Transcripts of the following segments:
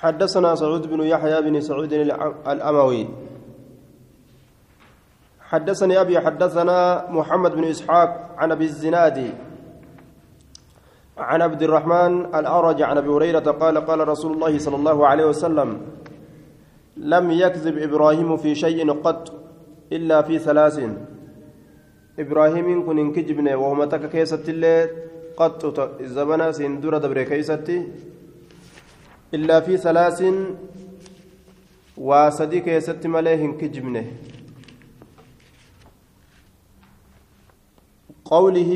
حدثنا سعود بن يحيى بن سعود الأموي حدثني أبي حدثنا محمد بن إسحاق عن أبي الزناد عن عبد الرحمن الأعرج عن أبي هريرة قال قال رسول الله صلى الله عليه وسلم لم يكذب إبراهيم في شيء قط إلا في ثلاث إبراهيم كن انكجبنا وهم تك كيست اللي قط الزمن سندور دبر كيستي إلا في ثلاث وصدي كيست مليه انكجبنا قوله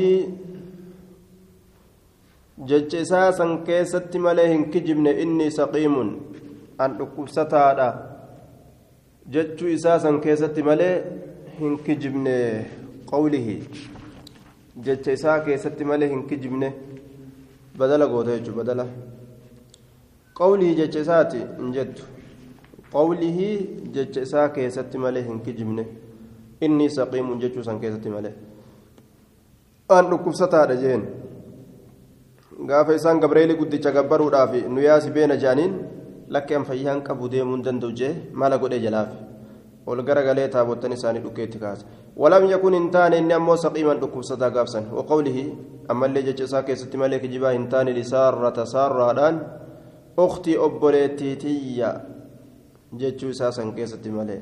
جج إساسا كيست مليه انكجبنا إني سقيم أن أكبستها جج إساسا كيست مليه انكجبنا قوله جج إسا كيست مليه انكجبنا بدل قوته بدل قوله جج إساتي انجد قوله جج إسا كيست مليه انكجبنا إني سقيم جج إسا كيست مليه أن أكبستها جين gaafa isaan gabreeli guddicha gabbaruudhaaf nu yaasi beena jaaniin lakkeen fayyaan qabu deemuun danda'u jee mala godhee jalaaf ol garagalee taabottan isaanii dhukkeetti kaasa walam yakun hin taane inni ammoo saqiiman dhukkubsataa gaafsan waqawlihi ammallee jecha isaa keessatti malee kijibaa hin taane lisaarrata saarraadhaan uktii obboleettiitiyya jechuu isaa san keessatti malee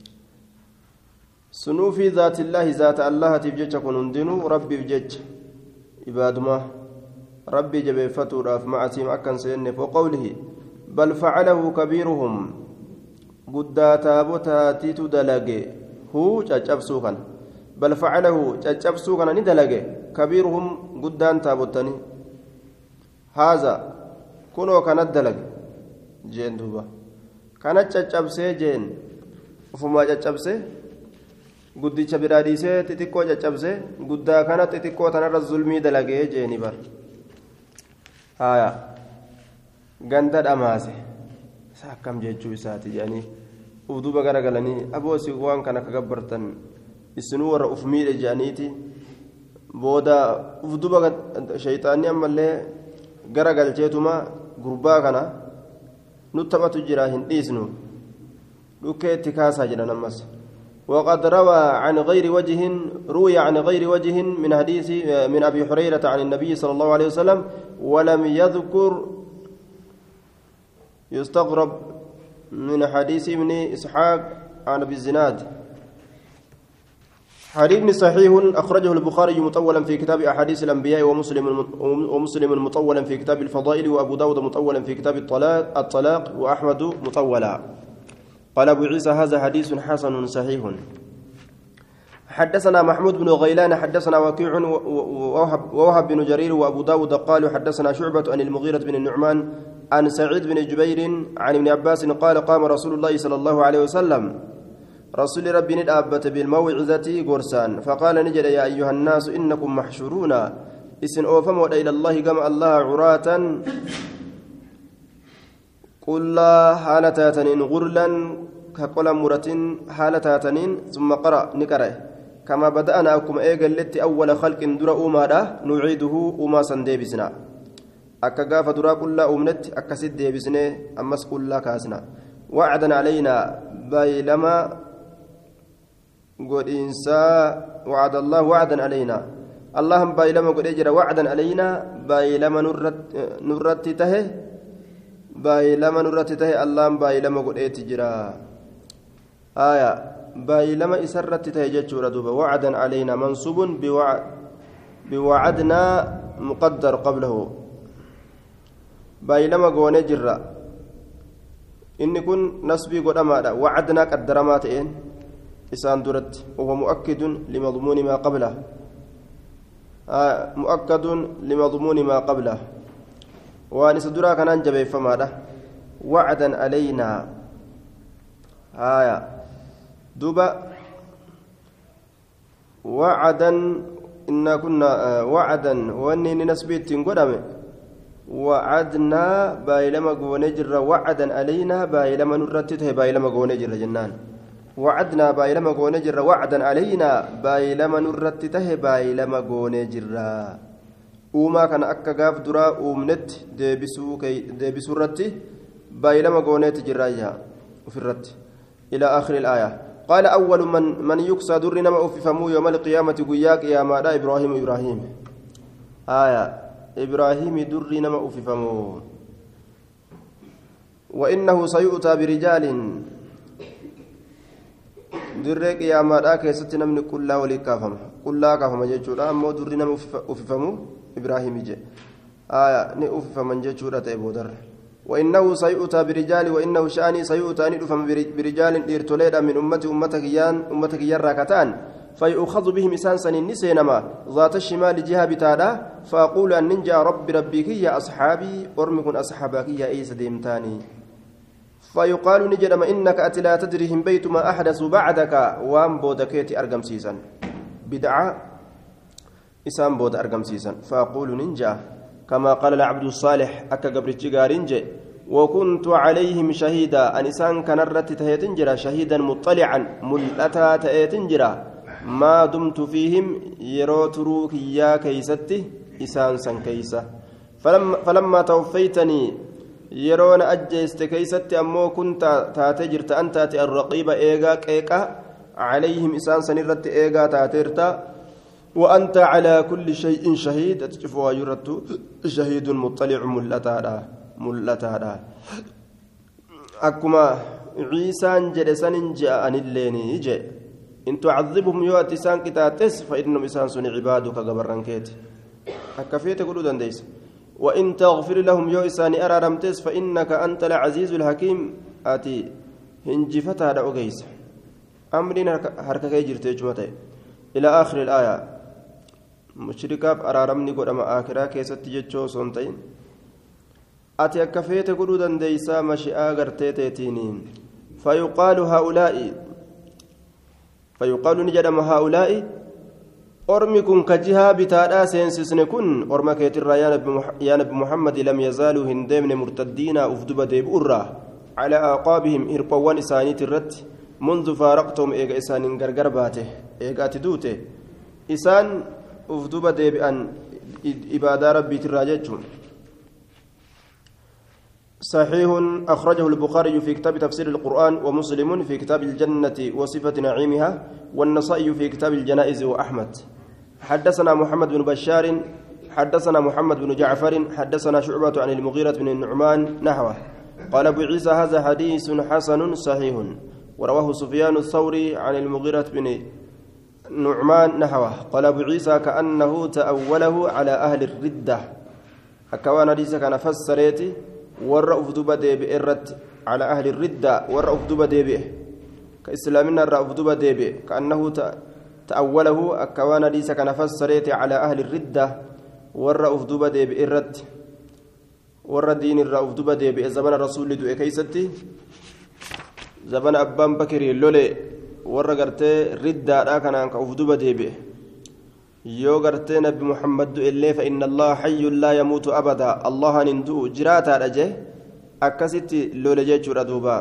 sunuu fi zaatillaahi zaata allahatiif jecha kun hundinuu rabbiif jecha ibaadumaa ربي جبيفتو راف معتيم أكن سينف وقوله بل فعله كبيرهم قدا تابوتا تيتو دلقي هو تشابسوكا بل فعله تشابسوكا ندلقي كبيرهم قدان تابوتني هذا كنو كانت دلقي جين دوبا كانت تشابسي جين وفما تشابسي قدي براديسي تتكو تشابسي قدا كانت تتكو تنرى الظلمي دلقي جيني بر haya ganda dhamaase akkam jechuu isaati jedhanii uduba garagalanii aboosi waan kana ka gabbartan isinuu warra uf miidhe jedhaniiti booda uduba shayxaanni ammallee garagalcheetuma gurbaa kana nu taphatu jira hin dhiisnu dhukkee itti kaasaa jedhan ammas وقد روى عن غير وجه روي عن غير وجه من حديث من أبي هريرة عن النبي صلى الله عليه وسلم ولم يذكر يستغرب من حديث ابن إسحاق عن أبي الزناد حديث صحيح أخرجه البخاري مطولا في كتاب أحاديث الأنبياء ومسلم مطولا في كتاب الفضائل وأبو داود مطولا في كتاب الطلاق وأحمد مطولا قال أبو عيسى هذا حديث حسن صحيح حدثنا محمود بن غيلان حدثنا وكيع ووهب بن جرير وأبو داود قالوا حدثنا شعبة عن المغيرة بن النعمان عن سعيد بن جبير عن ابن عباس قال قام رسول الله صلى الله عليه وسلم رسول ربي ندأبت بالموعظة قرسان فقال نجد يا أيها الناس إنكم محشورون إسن أوفموا إلى الله كما الله عراة قل لا حالتاتنين غرلا كقول مرة حالتاتنين ثم قرأ نكره كما بدأنا أكم إيجا التي أول خلق در أوما نعيده أوما سنديبسنا أكا قاف درا كل أمنت أكا سديبسنا أمس كل كاسنا وعدا علينا بايلما قد إنسا وعد الله وعدا علينا اللهم بايلما قد إجرى وعدا علينا بايلما نرت تهي بايلما نرت تهي اللهم بايلما قد إجرى آية بايلما إسرت تهي جتشورا دوبا وعدا علينا منصوب بوعدنا مقدر قبله بايلما قواني جرى إن كن نسبي قد أمادا وعدنا قدرماتين إسان درت وهو مؤكد لمضمون ما قبله مؤكد لمضمون ما قبله ونسدرا كان أنجب فماذا وعدا علينا آية دوبا وعدا إنا كنا وعدا وأني نسبي تنقدم وعدنا بايلما قونجر وعدا علينا بايلما نرتته بايلما قونجر جنان وعدنا بايلما قونجر وعدا علينا بايلما نرتته بايلما قونجر وما كان أكا قاف درا أمنت ديبسو رتي بايلما قونيت جرايا في الرد إلى آخر الآية قال أول من يكسى در نما أففمو يوم القيامة قياك يا مالا إبراهيم آية إبراهيم در نما أففمو وإنه سيؤتى برجال درك يا مالا كيست نمن كلا ولكافم كلا كافم جيتشورا أمو در نما أففمو إبراهيم جي آية نأففمن جيتشورا تيبودر وإنه سيؤتى برجال وإنه شأني سيؤتى ندفم برجال إرتوليدا من أمتك يراكتان فيؤخذ بهم إسانسا النسينما ذات الشمال جهة بتادا فأقول أن ننجى ربك يا أصحابي أرمكن أصحابك يا إيس ديمتاني فيقال نجدم إنك أتلا تدرهم بيت ما أحدث بعدك وام بودكيتي أرقم سيسا بدعة إسان بود أرقم سيسا فأقول ننجى كما قال العبد الصالح أكا قبرتي قارنجي وكنت عليهم شهيدا أنسان كنرت تهيتنجرا شهيدا مطلعا ملأتا تهيتنجرا ما دمت فيهم يروتروك يا كيستي إسان سن كيسة فلما توفيتني يرون أجيست كيستي أمو كنت تاتجرت أنت الرقيب إيغا كيكا عليهم إسان سنرت إيغا تاترتا وأنت على كل شيء شهيد أتشفوا يرد شهيد مطلع ملتادا أكما عيسى جلسان جاء الليني جاء إن تعذبهم يؤتي سان كتاتس فإنهم إسان سن عبادك قبرنكيت أكفيت قلودا ديس وإن تغفر لهم يؤسان أرارمتس فإنك أنت العزيز الحكيم آتي هنجفتها دعوكيس أمرين هرككي جرتي إلى آخر الآية مشركاب أرارمني قد أما آخرا كيست جتشو سنتين أتي أكفيت قلودا ديسا مشيئا غرتيتينين فيقال نجدم هؤلاء أرمكم كجها بتادا سينسسنكن أرمكيت يا نبي محمد لم يزالوا هندمن مرتدين أفدب ديب أرى على أعقابهم إرقوان إساني ترت منذ فارقتهم إيغا إسان غرغر باته إيغا تدوته إسان أفدب ديب أن إبادة ربي تراججهم صحيح أخرجه البخاري في كتاب تفسير القرآن ومسلم في كتاب الجنة وصفة نعيمها والنصائي في كتاب الجنائز وأحمد حدثنا محمد بن بشار حدثنا محمد بن جعفر حدثنا شعبة عن المغيرة بن النعمان نحوه قال أبو عيسى هذا حديث حسن صحيح ورواه سفيان الثوري عن المغيرة بن النعمان نحوه قال أبو عيسى كأنه تأوله على أهل الردة أكوان حديث كان فسريتي والرأف دوبا ديبئ الرد على أهل الردة والرأف دوبا ديبئ كإسلامنا الرأف دوبا ديبئ كأنه تأوله أكوان ليس كنفسريت على أهل الردة والرأف دوبا ديبئ الرد والردين الرأف دوبا ديبئ زمن الرسول دوئ كيستي زمن أبان بكري اللولي والرقرتي ردة لكن أنك أف دوبا ديبئ yoo gartee nabi muhammad illee fa inna allaha hayyun laa yamuutu abada allahan hin du'u jiraataadha jee akkasitti lole jechuudha duuba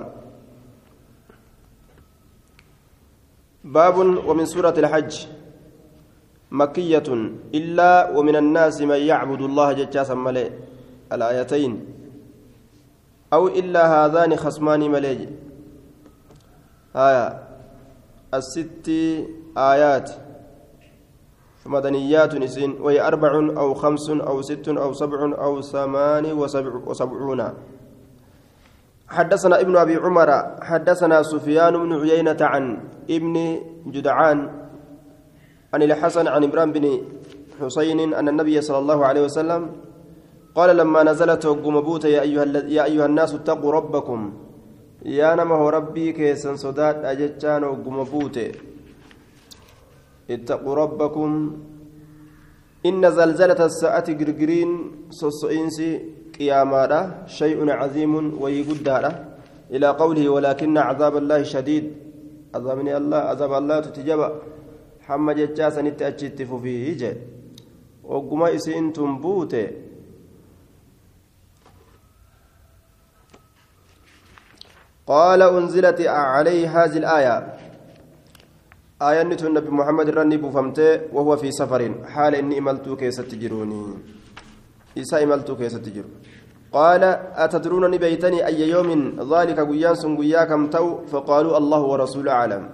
baabun ومن سورة الحج مكية إلا ومن الناس من يعبد الله ججاسا ملئ الآيتين أو إلا هذان خصمان ملئ آية الست آيات مدنيات نسين وهي 4 أو 5 أو 6 أو 7 أو 78 حدثنا ابن أبي عمر حدثنا سفيان بن عيينة عن ابن جدعان عن الحسن عن إبراهيم بن حسين أن النبي صلى الله عليه وسلم قال لما نزلت قمبوت يا أيها الناس اتقوا ربكم يا نمه ربي كيسن صدات أجتان قمبوت اتقوا ربكم إن زلزلة الساعة قرقرين صصئينسي قيامانا شيء عظيم ويقدر إلى قوله ولكن عذاب الله شديد عذابني الله عذاب الله تتجبأ حمى جتاسا نتأجتف فيه جي وقما إسئنتم بوتي قال أنزلت عليه هذه الآية آية النبي محمد رني بفهمته وهو في سفر حال إني إملتو كيس تجروني إسا إملتو كيس تجر قال أتدرونني بيتني أي يوم ذلك قيان سنقيا كم تو فقالوا الله ورسوله أعلم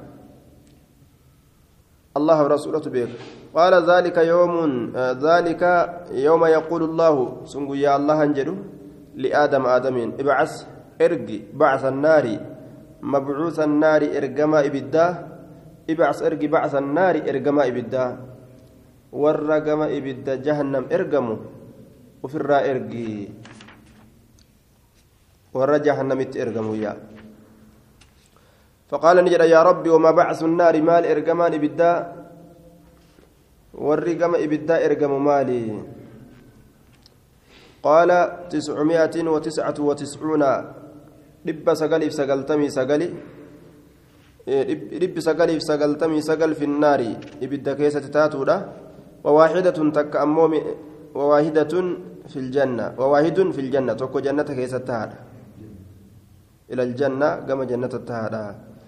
الله ورسوله بك قال ذلك يوم يقول الله سنقيا الله انجلوا لآدم آدمين ابعث ارقي بعث النار مبعوث النار ارقما إبدا ابعث ارقي بعث النار ارقما إبدا والرقم إبدا جهنم ارقموا وفي الراء ارقي ورا جهنم ارقموا يا فقال نجد يا ربي وما بعث النار مال ارقمان إبدا والرقم إبدا ارقموا مالي قال 999 رب سقلي سقلتمي سقلي رب سقلي سقلتمي سقل في النار إبدا كيسة تاتودا وواحدة تكأموم وواحدة في الجنة وواحد في الجنة توكو جنة كيسة تادا إلى الجنة كما جنة تادا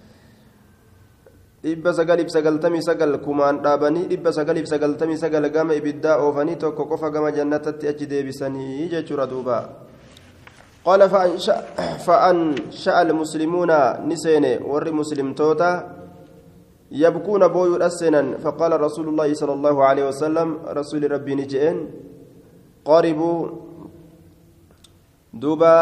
dhibba sagaliif sagaltamii sagal kumaan dhaabanii dhibba sagaliif sagaltamii sagal gama ibiddaa oofanii tokko qofa gama jannatatti achi deebisanii jechuudha duuba قال فأنشأ المسلمون نسين ور مسلم توتا يبكون بوي الأسنا فقال رسول الله صلى الله عليه وسلم رسول ربي نجئن قاربوا دوبا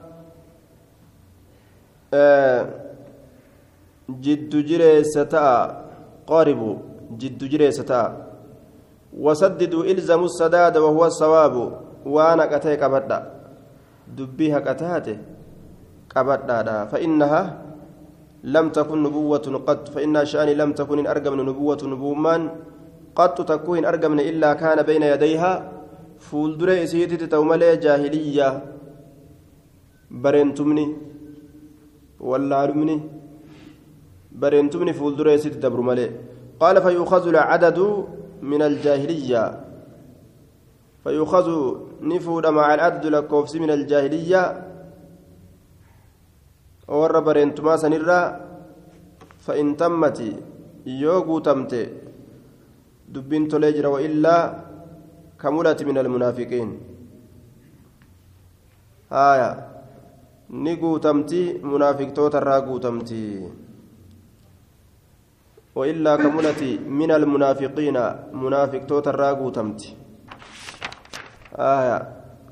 جد جريستا قاربوا جد جريستا وسددوا إلزموا السداد وهو الصواب وأنا كتيك أبدا دبيها كتاته كبدا فإنها لم تكن نبوة قد فإنها شأني لم تكن إن أرقى من نبوة نبومان قد تكون أرقى من إلا كان بين يديها فولدري سيدي توملي جاهلية برنتمني ولا علمني برنتمني فولدري سيدي دبر ملي قال فيؤخذ العدد من الجاهلية فيؤخذ نفود مع العدد لكوفس من الجاهلية ور برنتما سنرا فإن تمت يوغو تمت دبين تلجر وإلا كملت من المنافقين آية نيغو تمتي منافق توتر راغو تمتي وإلا كملت من المنافقين منافق توتر راغو تمتي آية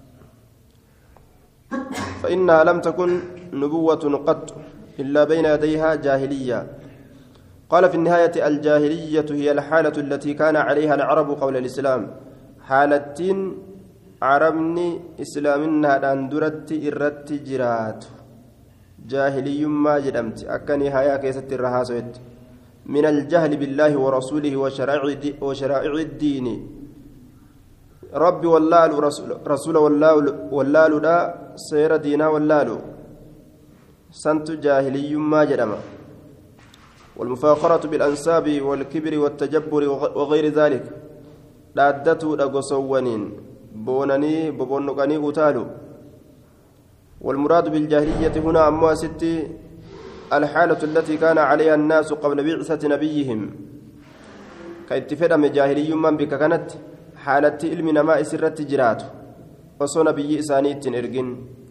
فإنها لم تكن نبوة قط إلا بين يديها جاهلية قال في النهاية الجاهلية هي الحالة التي كان عليها العرب قبل الإسلام حالة عربني إسلامنا أندرت إرت جرات جاهلي ما جرمت أكني هيا كيست الرهاسوت من الجهل بالله ورسوله وشرائع الدين ربي واللال رسول واللال لا سير دينا واللال سنت جاهلي ما جرم والمفاخرة بالأنساب والكبر والتجبر وغير ذلك دادته دغسوانين بونني ببونقني قتالوا والمراد بالجاهلية هنا أموا ستي الحالة التي كان عليها الناس قبل بعثة نبيهم كاتفد من جاهلي من بك كانت حالة علم نماء سرت جرات وصون نبي إسانيت إرجن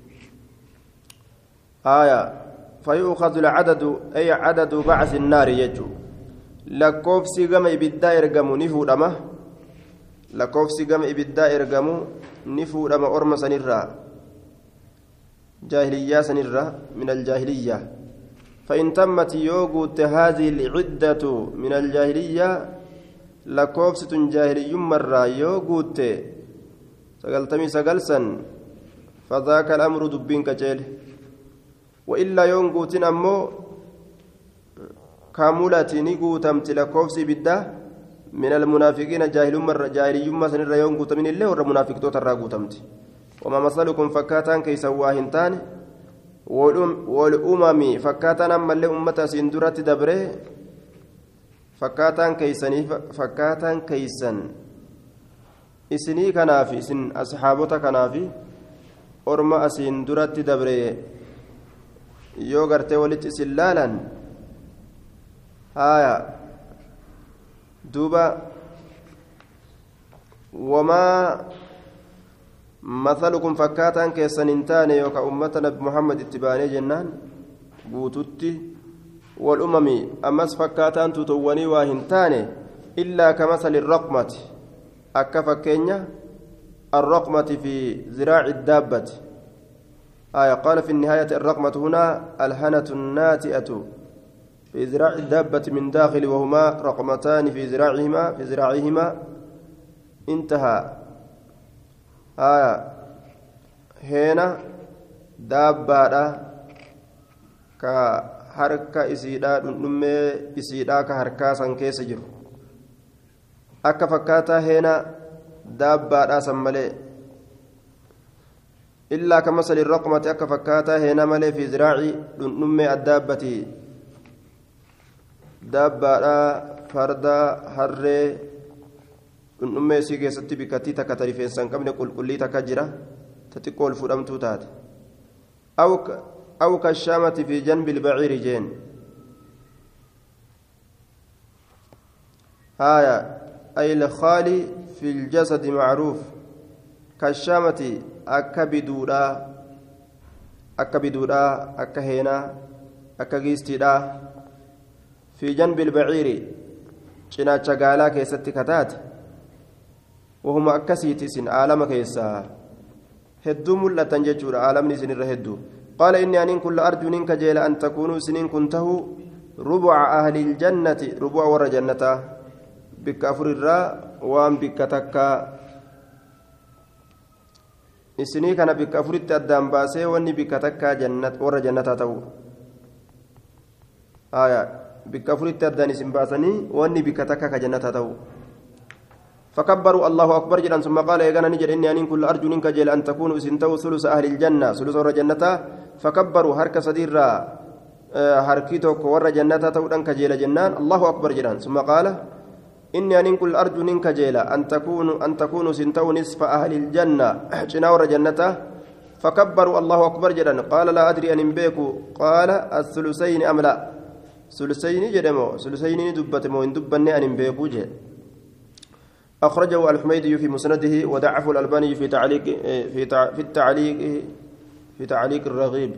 آية فيؤخذ العدد أي عدد بعث النار يجو لكوفسي قم إبدا إرقمو نفودما لكوفسي قم إبدا إرقمو نفودما أرم سنرا جاهلية سنرا من الجاهلية فإن تمت يوغوت هذه العدة من الجاهلية لكوفسة جاهلي مرة يوغوت سقلتمي سقلسا فذاك الأمر دبين كجيل وإلا يونغوتين أمو كامولة نيغوتمت لكوفسي بدا من المنافقين جاهلي مرة سنرى يونغوت من الله ور منافق توتر راغوتمت وما مثلكم فكاتان كي سواهنتان والأمم فكاتان أما اللي أمتا سندرة دبره فكاتان كيسن إسني كنافي إسن أصحابوتا كنافي أرما أسين درة دبره yoo gartee walitti isin laalan haya duuba wamaa مثلكم فكاتان كيسننتان يوكا أمتنا بمحمد اتباني جنان بوتوتي والأمم أمس فكاتان تتوني واهنتان إلا كمثل الرقمة أكفكينيا الرقمة في ذراع الدابة قال في النهاية الرقمة هنا الهنة الناتئة في ذراع الدابة من داخل وهما رقمتان في ذراعهما انتهى هنا دابة كحركة إسيدا نمي إسيدا كحركة سنكيس جرو أكا فكاتا هنا دابة سمالي إلا كمثل الرقمة أكا فكاتا هنا مالي في ذراع نمي الدابة دابة فردا هرّي نمي سيكي ستي بكتي تكتري في إنسان كمين قل تكجرة تتقول فرمتو تات أو كالشامة في جنب البعير جين أي الخالي في الجسد معروف كالشامة أكبدودا أكهينا أكجيستيدا في جنب البعير جنا شغالا كيستي كتات وهم أكسيت سن عالم كيسا هدو ملة ججور عالم سن الرهدو قال إني أن كل أرجو منك جيل أن تكونوا سنين كنته ربع أهل الجنة ربع ور جنة بك أفر الراء وان بك تكا إسني كان بك أفر التأدام باسي واني بك تكا جنة ور جنة تو بك أفر التأدان اسم باسني واني بك تكا جنة تو فكبروا الله أكبر جدا ثم قال يا جناني جل إني أن كل أرجو منك جيل أن تكونوا سنتو ثلث أهل الجنة ثلث ور جنة فكبروا هرك صدير هركيتك ور جنة تودن كجيل جنان الله أكبر جدا ثم قال إني أن كل أرجو منك جيل أن تكونوا سنتو نصف أهل الجنة جنا ور جنة فكبروا الله أكبر جدا قال لا أدري أن بيكو قال الثلثين أم لا ثلثين جدمو ثلثين دبتمو إن دبني أن بيكو جيل أخرجه الحميدي في مسنده ودعفه الألباني في تعليق الرغيب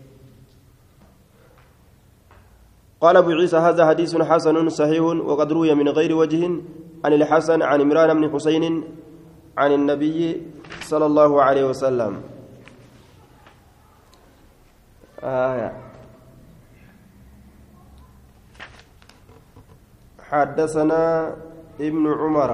قال أبو عيسى هذا حديث حسن صحيح وقد روي من غير وجه عن الحسن عن عمران بن حسين عن النبي صلى الله عليه وسلم حدثنا ابن عمر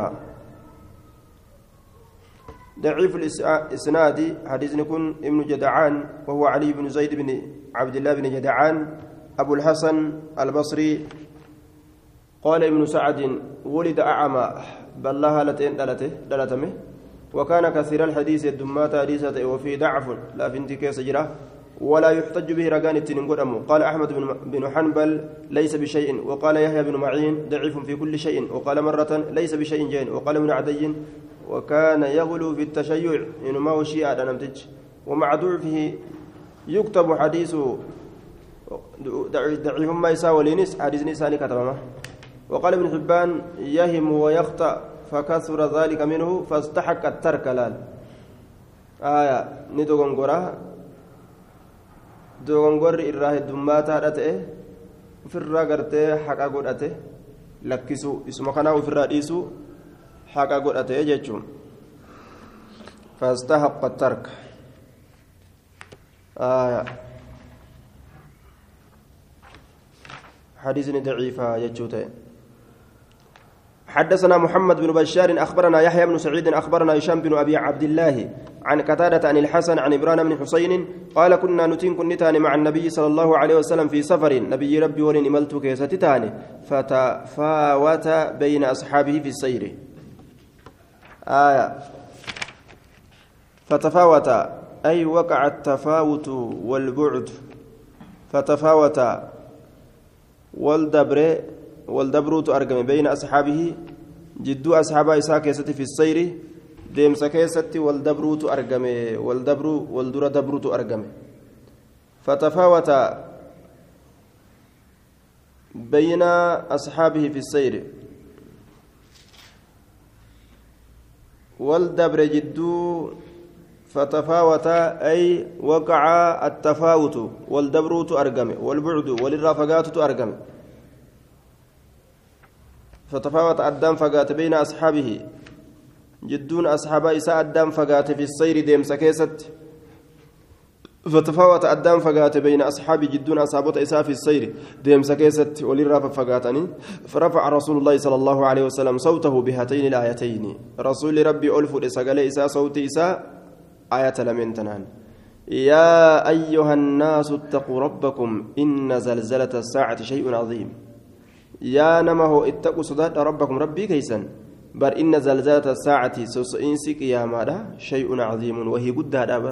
ضعيف الإسناد حديث يكون ابن جدعان وهو علي بن زيد بن عبد الله بن جدعان أبو الحسن البصري قال ابن سعد ولد أعمى بل لها دلتمه وكان كثير الحديث الدمات حديثة وفي ضعف لا في انتكاس سجرة ولا يحتج به رقان التنين قال أحمد بن حنبل ليس بشيء وقال يحيى بن معين ضعيف في كل شيء وقال مرة ليس بشيء جين وقال ابن عدي وكان يغلو في التشيع إنما هو شيعة نمتج ومع ضعفه يكتب حديثه ضعيف ما يساوي لنس حديث نساني كتبه وقال ابن حبان يهم ويخطأ فكثر ذلك منه فاستحق الترك لال ندوغنغورا دوغنغور إراه الدماتا رتئه في الرغرتي حقا قدأته لكسو اسمه كانوا في الرئيسو حقا قدأته يجتشون فاستحق الترك حديث ضعيفة يجوته حدثنا محمد بن بشار أخبرنا يحيى بن سعيد أخبرنا هشام بن أبي عبد الله عن قتادة عن الحسن عن عمران بن حسين قال كنا نتين كنتان مع النبي صلى الله عليه وسلم في سفر نبي ربي ولن إملت كيستتان فتفاوت بين أصحابه في السير فتفاوت أي وقع التفاوت والبعد فتفاوت والدبروت أرقم بين أصحابه جدو أصحاب إساء كيستي في السير ديمس كيستي والدبروت أرقم والدر دبروت أرقم فتفاوت بين أصحابه في السير والدبر جدو فتفاوت أي وقع التفاوت والدبروت أرقم والبعد والرافقات أرقم فتفاوت أدام فقات بين أصحابه جدون أصحاب إساء أدام فقات في السير ديم سكيست فتفاوت أدام فقات بين أصحاب جدون أصحاب إساء في السير ديم سكيست وللرافق فقاتني فرفع رسول الله صلى الله عليه وسلم صوته بهاتين الآيتين رسول ربي ألف لسقل إساء صوت إساء آية لمن تنان يا أيها الناس اتقوا ربكم إن زلزلة الساعة شيء عظيم يا نمه اتقوا صدات ربكم ربي كيسا بل إن زلزلة الساعة سوسئنسك يا ماذا شيء عظيم وهي قد هذا